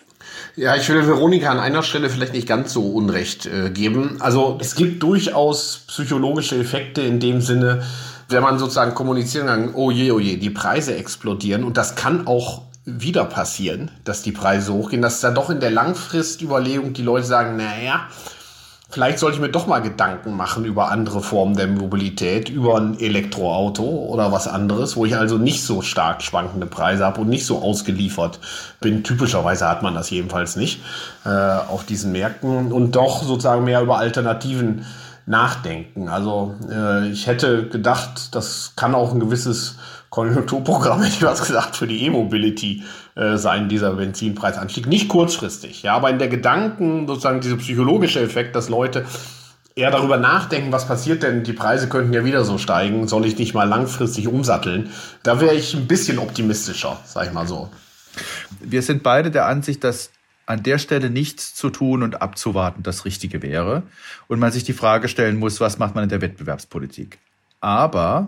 Ja, ich will Veronika an einer Stelle vielleicht nicht ganz so Unrecht geben. Also es gibt durchaus psychologische Effekte in dem Sinne, wenn man sozusagen kommunizieren kann, oh je, die Preise explodieren. Und das kann auch wieder passieren, dass die Preise hochgehen, dass dann doch in der Langfristüberlegung die Leute sagen, naja, vielleicht sollte ich mir doch mal Gedanken machen über andere Formen der Mobilität, über ein Elektroauto oder was anderes, wo ich also nicht so stark schwankende Preise habe und nicht so ausgeliefert bin. Typischerweise hat man das jedenfalls nicht auf diesen Märkten und doch sozusagen mehr über Alternativen nachdenken. Also ich hätte gedacht, das kann auch ein gewisses Konjunkturprogramm, hätte ich was gesagt, für die E-Mobility sein, dieser Benzinpreisanstieg. Nicht kurzfristig, ja, aber in der Gedanken, sozusagen dieser psychologische Effekt, dass Leute eher darüber nachdenken, was passiert denn, die Preise könnten ja wieder so steigen, soll ich nicht mal langfristig umsatteln? Da wäre ich ein bisschen optimistischer, sag ich mal so. Wir sind beide der Ansicht, dass an der Stelle nichts zu tun und abzuwarten das Richtige wäre und man sich die Frage stellen muss, was macht man in der Wettbewerbspolitik? Aber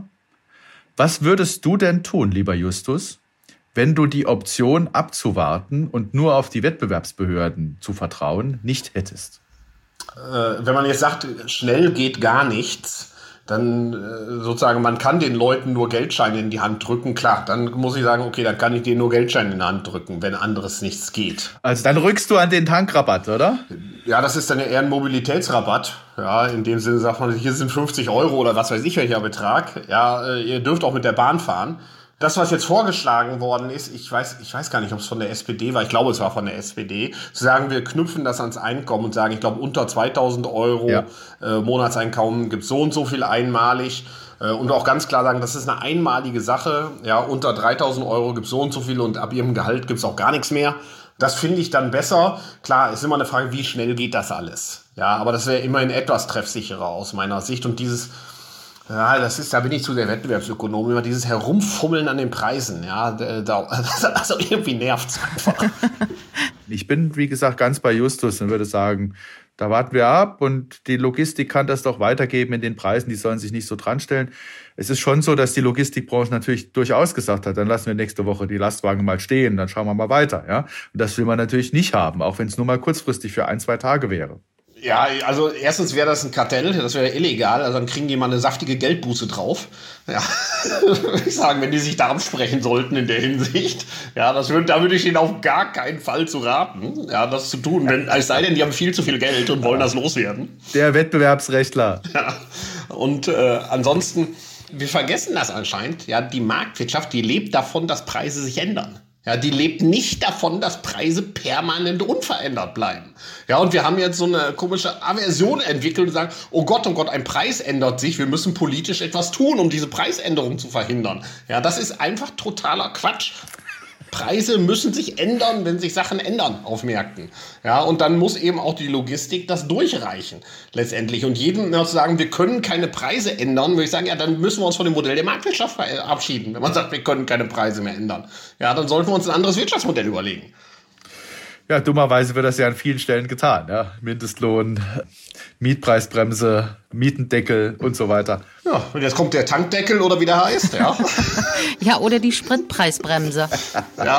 was würdest du denn tun, lieber Justus, wenn du die Option abzuwarten und nur auf die Wettbewerbsbehörden zu vertrauen nicht hättest? Wenn man jetzt sagt, schnell geht gar nichts, dann sozusagen, man kann den Leuten nur Geldscheine in die Hand drücken. Klar, dann muss ich sagen, okay, dann kann ich denen nur Geldscheine in die Hand drücken, wenn anderes nichts geht. Also dann rückst du an den Tankrabatt, oder? Ja, das ist dann eher ein Mobilitätsrabatt. Ja, in dem Sinne sagt man, hier sind 50 € oder was weiß ich welcher Betrag. Ja, ihr dürft auch mit der Bahn fahren. Das, was jetzt vorgeschlagen worden ist, ich weiß gar nicht, ob es von der SPD war, ich glaube, es war von der SPD, zu sagen, wir knüpfen das ans Einkommen und sagen, ich glaube, unter 2.000 Euro Monatseinkommen gibt es so und so viel einmalig. Und auch ganz klar sagen, das ist eine einmalige Sache. Ja, unter 3.000 Euro gibt es so und so viel und ab ihrem Gehalt gibt es auch gar nichts mehr. Das finde ich dann besser. Klar, ist immer eine Frage, wie schnell geht das alles? Ja, aber das wäre immerhin etwas treffsicherer aus meiner Sicht. Und dieses, da bin ich zu der Wettbewerbsökonom, immer dieses Herumfummeln an den Preisen. Ja, also irgendwie nervt's einfach. Ich bin, wie gesagt, ganz bei Justus und würde sagen, da warten wir ab und die Logistik kann das doch weitergeben in den Preisen, die sollen sich nicht so dran stellen. Es ist schon so, dass die Logistikbranche natürlich durchaus gesagt hat, dann lassen wir nächste Woche die Lastwagen mal stehen, dann schauen wir mal weiter. Ja? Und das will man natürlich nicht haben, auch wenn es nur mal kurzfristig für 1-2 Tage wäre. Ja, also erstens wäre das ein Kartell, das wäre illegal, also dann kriegen die mal eine saftige Geldbuße drauf. Ja, würde ich sagen, wenn die sich da absprechen sollten in der Hinsicht. Ja, da würde ich ihnen auf gar keinen Fall zu raten, ja, das zu tun, es sei denn, die haben viel zu viel Geld und wollen das loswerden. Der Wettbewerbsrechtler. Ja, und ansonsten, wir vergessen das anscheinend, ja, die Marktwirtschaft, die lebt davon, dass Preise sich ändern. Ja, die lebt nicht davon, dass Preise permanent unverändert bleiben. Ja, und wir haben jetzt so eine komische Aversion entwickelt und sagen, oh Gott, ein Preis ändert sich, wir müssen politisch etwas tun, um diese Preisänderung zu verhindern. Ja, das ist einfach totaler Quatsch. Preise müssen sich ändern, wenn sich Sachen ändern auf Märkten. Ja, und dann muss eben auch die Logistik das durchreichen, letztendlich. Und jedem zu sagen, wir können keine Preise ändern, würde ich sagen, ja, dann müssen wir uns von dem Modell der Marktwirtschaft verabschieden. Wenn man sagt, wir können keine Preise mehr ändern. Ja, dann sollten wir uns ein anderes Wirtschaftsmodell überlegen. Ja, dummerweise wird das ja an vielen Stellen getan. Ja? Mindestlohn, Mietpreisbremse, Mietendeckel und so weiter. Ja, und jetzt kommt der Tankdeckel oder wie der heißt. Ja, ja, oder die Spritpreisbremse. Ja.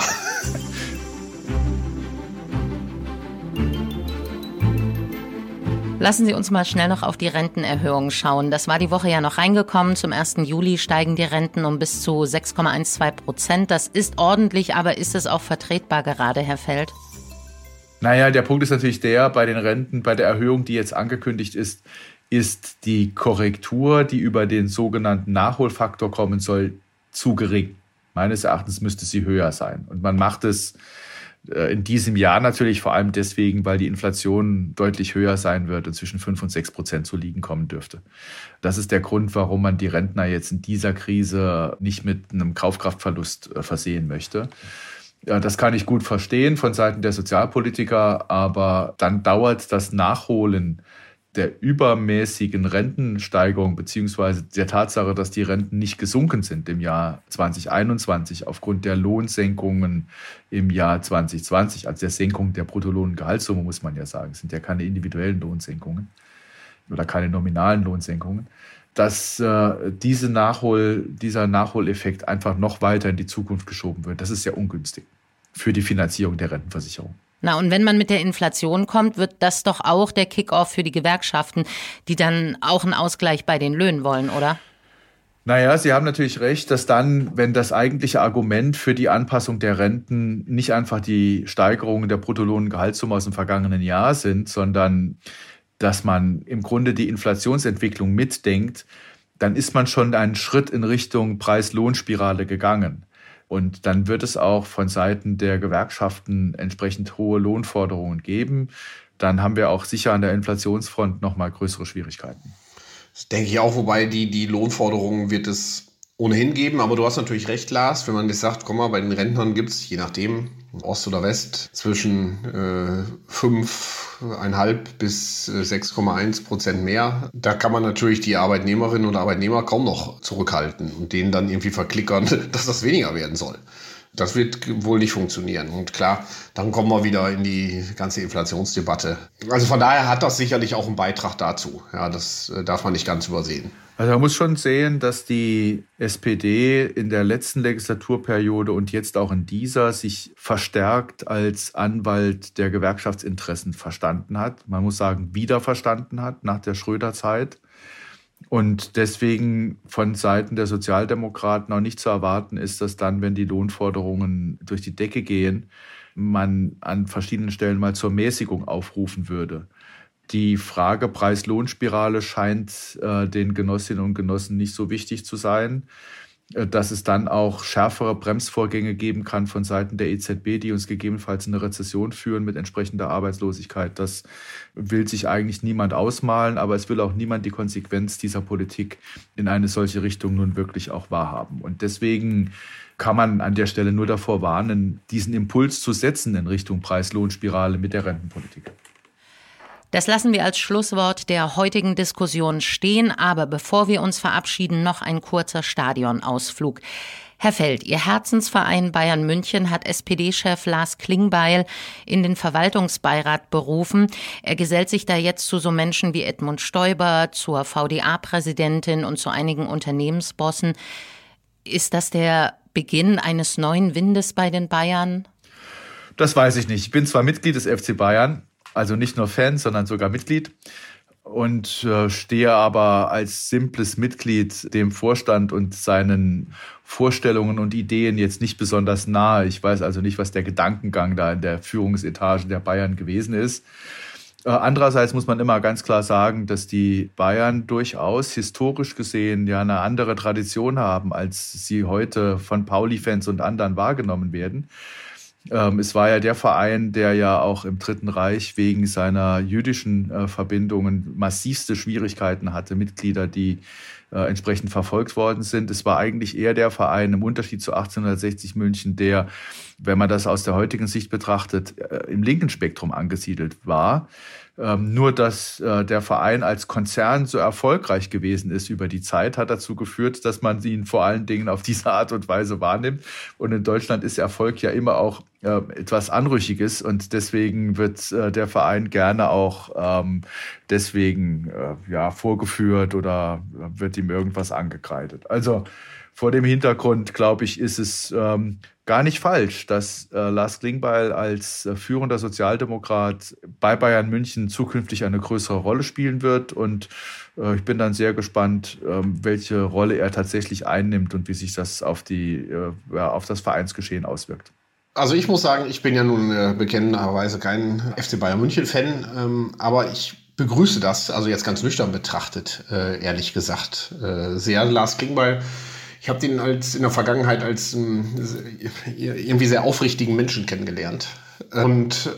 Lassen Sie uns mal schnell noch auf die Rentenerhöhung schauen. Das war die Woche ja noch reingekommen. Zum 1. Juli steigen die Renten um bis zu 6,12%. Das ist ordentlich, aber ist es auch vertretbar gerade, Herr Feld? Naja, der Punkt ist natürlich der, bei den Renten, bei der Erhöhung, die jetzt angekündigt ist die Korrektur, die über den sogenannten Nachholfaktor kommen soll, zu gering. Meines Erachtens müsste sie höher sein. Und man macht es in diesem Jahr natürlich vor allem deswegen, weil die Inflation deutlich höher sein wird und zwischen 5% und 6% zu liegen kommen dürfte. Das ist der Grund, warum man die Rentner jetzt in dieser Krise nicht mit einem Kaufkraftverlust versehen möchte. Ja, das kann ich gut verstehen von Seiten der Sozialpolitiker, aber dann dauert das Nachholen der übermäßigen Rentensteigerung beziehungsweise der Tatsache, dass die Renten nicht gesunken sind im Jahr 2021 aufgrund der Lohnsenkungen im Jahr 2020, also der Senkung der Bruttolohn- und Gehaltssumme, muss man ja sagen. Es sind ja keine individuellen Lohnsenkungen oder keine nominalen Lohnsenkungen. Dass dieser Nachholeffekt einfach noch weiter in die Zukunft geschoben wird. Das ist sehr ungünstig für die Finanzierung der Rentenversicherung. Na, und wenn man mit der Inflation kommt, wird das doch auch der Kick-off für die Gewerkschaften, die dann auch einen Ausgleich bei den Löhnen wollen, oder? Naja, Sie haben natürlich recht, dass dann, wenn das eigentliche Argument für die Anpassung der Renten nicht einfach die Steigerungen der Bruttolohn- und Gehaltssumme aus dem vergangenen Jahr sind, sondern dass man im Grunde die Inflationsentwicklung mitdenkt, dann ist man schon einen Schritt in Richtung Preis-Lohn-Spirale gegangen. Und dann wird es auch von Seiten der Gewerkschaften entsprechend hohe Lohnforderungen geben. Dann haben wir auch sicher an der Inflationsfront noch mal größere Schwierigkeiten. Das denke ich auch, wobei die Lohnforderungen wird es ohnehin geben. Aber du hast natürlich recht, Lars, wenn man das sagt, komm mal, bei den Rentnern gibt es, je nachdem, Ost oder West, zwischen 5,5 bis 6,1% mehr. Da kann man natürlich die Arbeitnehmerinnen und Arbeitnehmer kaum noch zurückhalten und denen dann irgendwie verklickern, dass das weniger werden soll. Das wird wohl nicht funktionieren. Und klar, dann kommen wir wieder in die ganze Inflationsdebatte. Also von daher hat das sicherlich auch einen Beitrag dazu. Ja, das darf man nicht ganz übersehen. Also man muss schon sehen, dass die SPD in der letzten Legislaturperiode und jetzt auch in dieser sich verstärkt als Anwalt der Gewerkschaftsinteressen verstanden hat. Man muss sagen, wieder verstanden hat nach der Schröder-Zeit. Und deswegen von Seiten der Sozialdemokraten auch nicht zu erwarten ist, dass dann, wenn die Lohnforderungen durch die Decke gehen, man an verschiedenen Stellen mal zur Mäßigung aufrufen würde. Die Frage Preis-Lohn-Spirale scheint den Genossinnen und Genossen nicht so wichtig zu sein. dass es dann auch schärfere Bremsvorgänge geben kann von Seiten der EZB, die uns gegebenenfalls in eine Rezession führen mit entsprechender Arbeitslosigkeit. Das will sich eigentlich niemand ausmalen, aber es will auch niemand die Konsequenz dieser Politik in eine solche Richtung nun wirklich auch wahrhaben. Und deswegen kann man an der Stelle nur davor warnen, diesen Impuls zu setzen in Richtung Preis-Lohn-Spirale mit der Rentenpolitik. Das lassen wir als Schlusswort der heutigen Diskussion stehen. Aber bevor wir uns verabschieden, noch ein kurzer Stadionausflug. Herr Feld, Ihr Herzensverein Bayern München hat SPD-Chef Lars Klingbeil in den Verwaltungsbeirat berufen. Er gesellt sich da jetzt zu so Menschen wie Edmund Stoiber, zur VDA-Präsidentin und zu einigen Unternehmensbossen. Ist das der Beginn eines neuen Windes bei den Bayern? Das weiß ich nicht. Ich bin zwar Mitglied des FC Bayern, also nicht nur Fan, sondern sogar Mitglied und stehe aber als simples Mitglied dem Vorstand und seinen Vorstellungen und Ideen jetzt nicht besonders nahe. Ich weiß also nicht, was der Gedankengang da in der Führungsetage der Bayern gewesen ist. Andererseits muss man immer ganz klar sagen, dass die Bayern durchaus historisch gesehen ja eine andere Tradition haben, als sie heute von Pauli-Fans und anderen wahrgenommen werden. Es war ja der Verein, der ja auch im Dritten Reich wegen seiner jüdischen Verbindungen massivste Schwierigkeiten hatte, Mitglieder, die entsprechend verfolgt worden sind. Es war eigentlich eher der Verein, im Unterschied zu 1860 München, der, wenn man das aus der heutigen Sicht betrachtet, im linken Spektrum angesiedelt war. Nur, dass der Verein als Konzern so erfolgreich gewesen ist über die Zeit, hat dazu geführt, dass man ihn vor allen Dingen auf diese Art und Weise wahrnimmt. Und in Deutschland ist Erfolg ja immer auch etwas Anrüchiges und deswegen wird der Verein gerne auch deswegen vorgeführt oder wird ihm irgendwas angekreidet. Also vor dem Hintergrund, glaube ich, ist es gar nicht falsch, dass Lars Klingbeil als führender Sozialdemokrat bei Bayern München zukünftig eine größere Rolle spielen wird. Und ich bin dann sehr gespannt, welche Rolle er tatsächlich einnimmt und wie sich das auf das Vereinsgeschehen auswirkt. Also ich muss sagen, ich bin ja nun bekennenderweise kein FC Bayern München-Fan, aber ich begrüße das, also jetzt ganz nüchtern betrachtet, ehrlich gesagt, sehr. Lars Klingbeil, ich habe den in der Vergangenheit als irgendwie sehr aufrichtigen Menschen kennengelernt. Und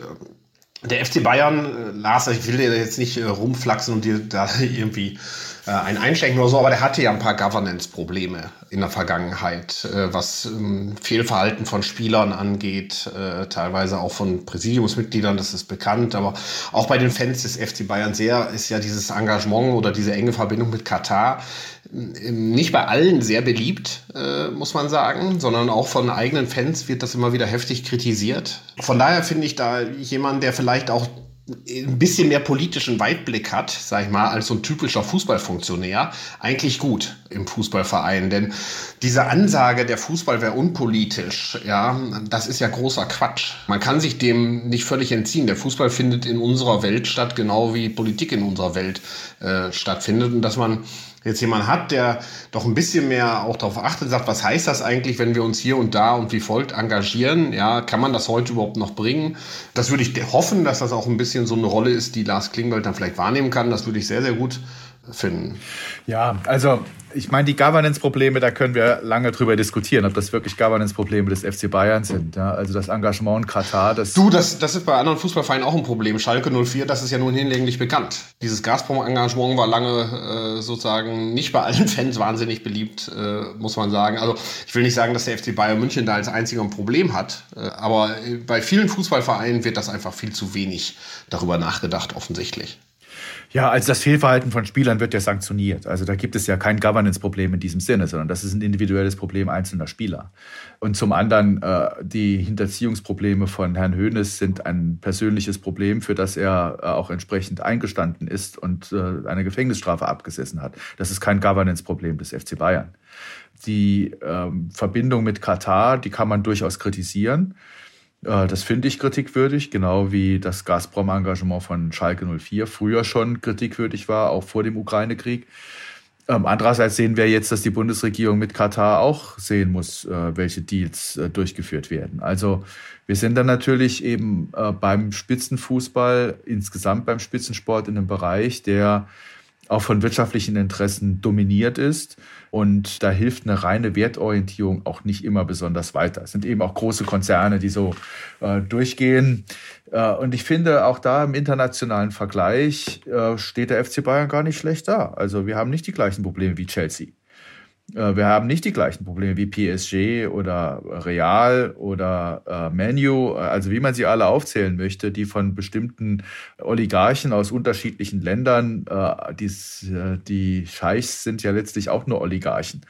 der FC Bayern, Lars, ich will dir jetzt nicht rumflaxen und dir da irgendwie einen einschenken oder so, aber der hatte ja ein paar Governance-Probleme in der Vergangenheit, was Fehlverhalten von Spielern angeht, teilweise auch von Präsidiumsmitgliedern, das ist bekannt, aber auch bei den Fans des FC Bayern ist ja dieses Engagement oder diese enge Verbindung mit Katar nicht bei allen sehr beliebt, muss man sagen, sondern auch von eigenen Fans wird das immer wieder heftig kritisiert. Von daher finde ich da jemand, der vielleicht auch ein bisschen mehr politischen Weitblick hat, sag ich mal, als so ein typischer Fußballfunktionär, eigentlich gut im Fußballverein. Denn diese Ansage, der Fußball wäre unpolitisch, ja, das ist ja großer Quatsch. Man kann sich dem nicht völlig entziehen. Der Fußball findet in unserer Welt statt, genau wie Politik in unserer Welt stattfindet. Und dass man jetzt jemand hat, der doch ein bisschen mehr auch darauf achtet, sagt, was heißt das eigentlich, wenn wir uns hier und da und wie folgt engagieren? Ja, kann man das heute überhaupt noch bringen? Das würde ich hoffen, dass das auch ein bisschen so eine Rolle ist, die Lars Klingbeil dann vielleicht wahrnehmen kann. Das würde ich sehr, sehr gut finden. Ja, also ich meine, die Governance-Probleme, da können wir lange drüber diskutieren, ob das wirklich Governance-Probleme des FC Bayern sind. Ja, also das Engagement in Katar, das ist bei anderen Fußballvereinen auch ein Problem. Schalke 04, das ist ja nun hinlänglich bekannt. Dieses Gazprom-Engagement war lange sozusagen nicht bei allen Fans wahnsinnig beliebt, muss man sagen. Also ich will nicht sagen, dass der FC Bayern München da als einziger ein Problem hat, aber bei vielen Fußballvereinen wird das einfach viel zu wenig darüber nachgedacht, offensichtlich. Ja, also das Fehlverhalten von Spielern wird ja sanktioniert. Also da gibt es ja kein Governance-Problem in diesem Sinne, sondern das ist ein individuelles Problem einzelner Spieler. Und zum anderen, die Hinterziehungsprobleme von Herrn Hoeneß sind ein persönliches Problem, für das er auch entsprechend eingestanden ist und eine Gefängnisstrafe abgesessen hat. Das ist kein Governance-Problem des FC Bayern. Die Verbindung mit Katar, die kann man durchaus kritisieren. Das finde ich kritikwürdig, genau wie das Gazprom-Engagement von Schalke 04 früher schon kritikwürdig war, auch vor dem Ukraine-Krieg. Andererseits sehen wir jetzt, dass die Bundesregierung mit Katar auch sehen muss, welche Deals durchgeführt werden. Also wir sind dann natürlich eben beim Spitzenfußball, insgesamt beim Spitzensport in einem Bereich, der auch von wirtschaftlichen Interessen dominiert ist. Und da hilft eine reine Wertorientierung auch nicht immer besonders weiter. Es sind eben auch große Konzerne, die so durchgehen. Und ich finde, auch da im internationalen Vergleich steht der FC Bayern gar nicht schlecht da. Also wir haben nicht die gleichen Probleme wie Chelsea. Wir haben nicht die gleichen Probleme wie PSG oder Real oder Man U, also wie man sie alle aufzählen möchte, die von bestimmten Oligarchen aus unterschiedlichen Ländern, die Scheichs sind ja letztlich auch nur Oligarchen,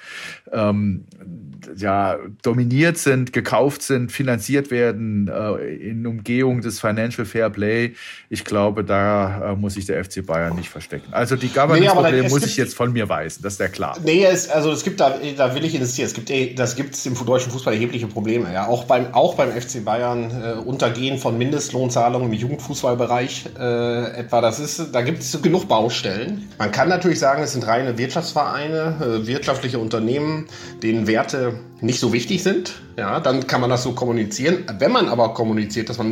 dominiert sind, gekauft sind, finanziert werden in Umgehung des Financial Fair Play. Ich glaube, da muss sich der FC Bayern nicht verstecken. Also die Governance-Probleme muss ich jetzt von mir weisen, das ist ja klar. Da will ich investieren. Das gibt es im deutschen Fußball erhebliche Probleme. Ja, auch beim FC Bayern Untergehen von Mindestlohnzahlungen im Jugendfußballbereich etwa. Da gibt es genug Baustellen. Man kann natürlich sagen, es sind reine Wirtschaftsvereine, wirtschaftliche Unternehmen, denen Werte nicht so wichtig sind. Ja, dann kann man das so kommunizieren. Wenn man aber kommuniziert, dass man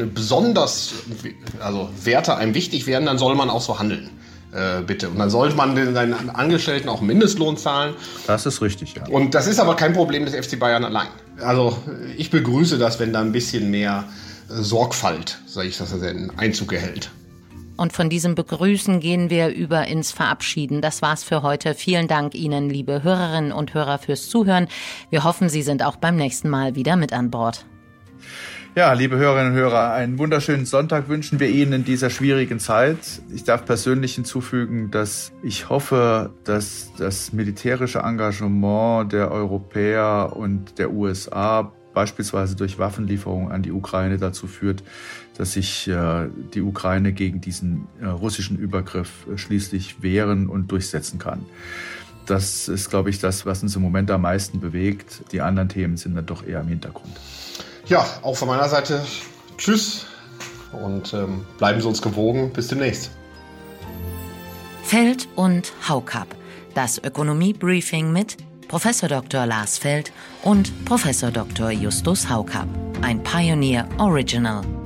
Werte einem wichtig werden, dann soll man auch so handeln. Bitte. Und dann sollte man seinen Angestellten auch Mindestlohn zahlen. Das ist richtig, ja. Und das ist aber kein Problem des FC Bayern allein. Also ich begrüße das, wenn da ein bisschen mehr Sorgfalt, sage ich das, Einzug erhält. Und von diesem Begrüßen gehen wir über ins Verabschieden. Das war's für heute. Vielen Dank Ihnen, liebe Hörerinnen und Hörer, fürs Zuhören. Wir hoffen, Sie sind auch beim nächsten Mal wieder mit an Bord. Ja, liebe Hörerinnen und Hörer, einen wunderschönen Sonntag wünschen wir Ihnen in dieser schwierigen Zeit. Ich darf persönlich hinzufügen, dass ich hoffe, dass das militärische Engagement der Europäer und der USA beispielsweise durch Waffenlieferungen an die Ukraine dazu führt, dass sich die Ukraine gegen diesen russischen Übergriff schließlich wehren und durchsetzen kann. Das ist, glaube ich, das, was uns im Moment am meisten bewegt. Die anderen Themen sind dann doch eher im Hintergrund. Ja, auch von meiner Seite tschüss und bleiben Sie uns gewogen. Bis demnächst. Feld und Haukapp. Das Ökonomie-Briefing mit Prof. Dr. Lars Feld und Prof. Dr. Justus Haukapp. Ein Pioneer Original.